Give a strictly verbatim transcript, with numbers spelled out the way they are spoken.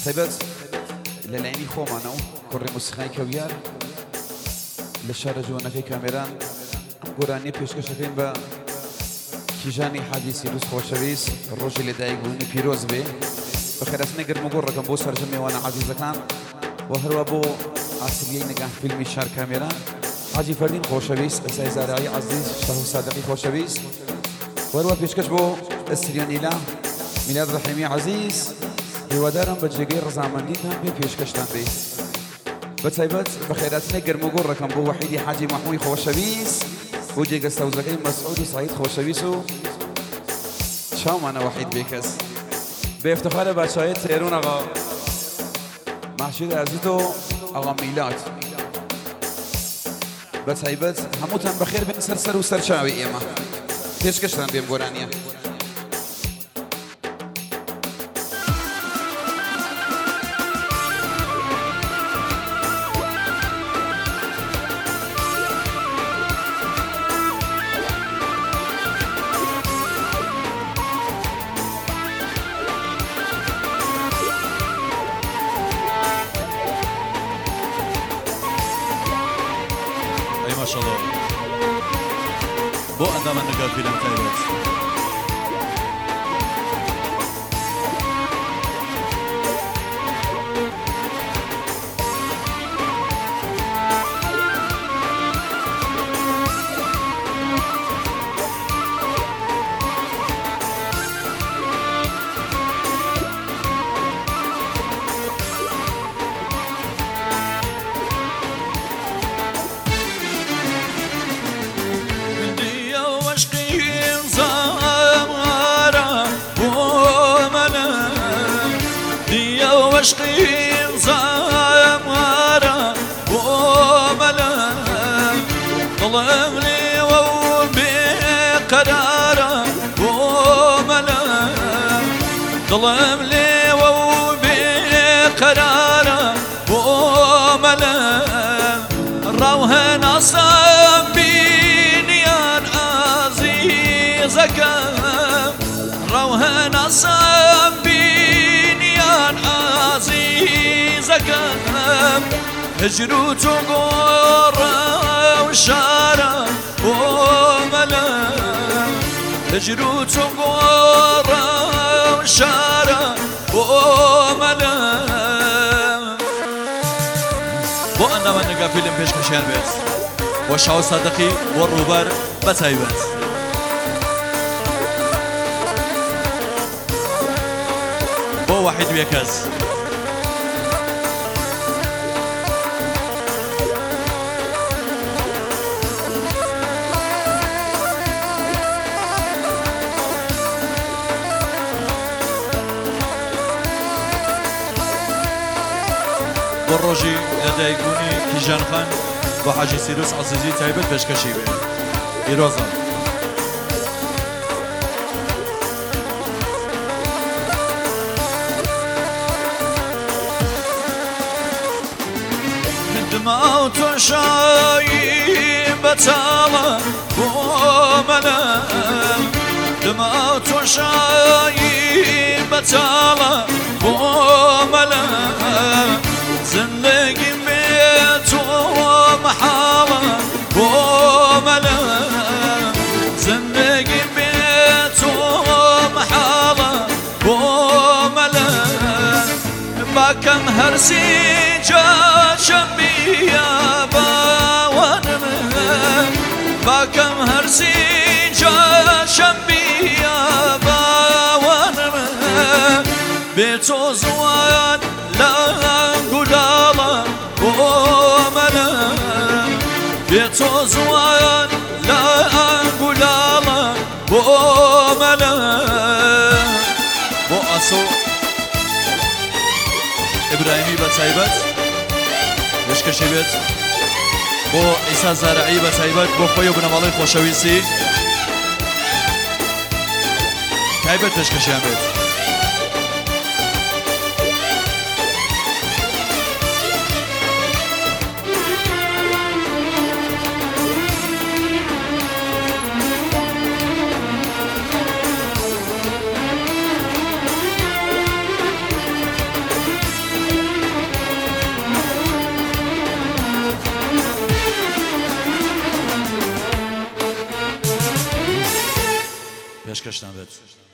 بەتایبەت لە لایەنی خۆمانەوە کوڕی موسیقای کەویار لە شارە جوانەکەی کامێران ئەم گۆرانیە پێشکەشەکەین بە کیژانی حاجی سیروس خۆشەویست ڕۆژی لێدایکبوونی پیرۆز بێ بە خێراتنە گەرم و گۆڕەکەم بۆ سەرجەم میوانە عەزیزەکان و هەروە بۆ ئاسیلیەی نەگاه فیلمی شار کامێران حاجی فەردین خۆشەویست ئەسای زارایی عەزیز شەهو سادقی خۆشەویست و هەروە پێشکەش بۆ ئەستریۆنیلا میلاد ڕەحیمی عەزیز هیوادارم بە جێگەی ڕەزامەندیتان پێ پێشکەشتان بێ بەتایبەت بە خێراتنە گەرم و گۆڕەکەم بۆ وەحیدی حاجی مەحمووی خۆشەویست بۆ جێگە سەوزەکەی مەسعودی سعید خۆشەویست و چاومانە وەحید بێکەس بە افتخارە بەچایەت تێرون ئەغا مەحشید عەزیز و ئەغا میلاد بەتایبەت هەمووتان بەخێر بێن سەر سەر و سەر چاوی ئێمە پێشکەشتان بێم گۆرانیە ما شاء الله بو أندام النقاط في الانتايبات عشقي زمارة وملا ظلم لي وبقرارة وملا ظلم لي وبقرارة وملا روها نصب بنيان عزيزك روها نصب بنيان عزيزك هجرو تقورا وشارا وملا هجرو تقورا وشارا وملا بو أندام النقاط فيلم بيش كشيان بيت وشاو صادقي والروبر بتايبات بو واحد ويكاز والروجي لدايقوني كيجان خان وحاجي سيروس عزيزي تايبت باش كشيبه إيروزا دموت شايب بتالا وملا دموت شايب بتالا وملا زندگی بيت ومحالة وملا زندگی بيت ومحالة وملا باكم هرسي جاشم بيا باوانم باكم هرسي جاشم بيا باوانم بيت وزوان لا قلالا وملا بيت وزوان لا قلالا وملا بو أسو إبراهيمي بتايبت باش كشيبت بو عيسى زارعي بتايبت بو خويا بن مالي خوشويسي تايبت باش كشيان بيت پێشکەشتان بێت